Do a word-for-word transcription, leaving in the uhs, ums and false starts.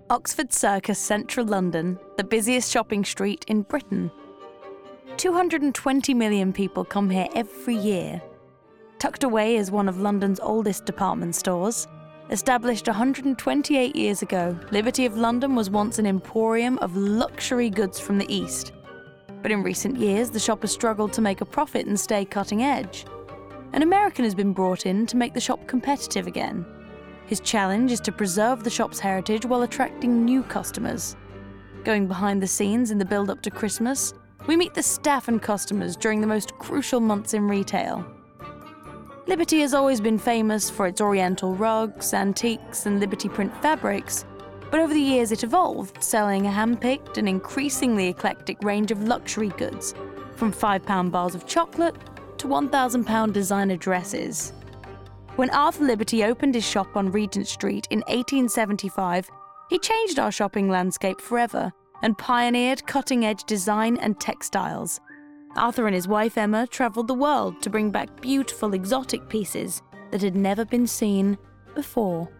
Oxford Circus, central London, the busiest shopping street in Britain. two hundred twenty million people come here every year. Tucked away as one of London's oldest department stores, established one hundred twenty-eight years ago, Liberty of London was once an emporium of luxury goods from the East. But in recent years, the shop has struggled to make a profit and stay cutting edge. An American has been brought in to make the shop competitive again. His challenge is to preserve the shop's heritage while attracting new customers. Going behind the scenes in the build-up to Christmas, we meet the staff and customers during the most crucial months in retail. Liberty has always been famous for its oriental rugs, antiques, and Liberty print fabrics, but over the years it evolved, selling a hand-picked and increasingly eclectic range of luxury goods, from five pound bars of chocolate to one thousand pound designer dresses. When Arthur Liberty opened his shop on Regent Street in eighteen seventy-five, he changed our shopping landscape forever and pioneered cutting-edge design and textiles. Arthur and his wife Emma travelled the world to bring back beautiful exotic pieces that had never been seen before.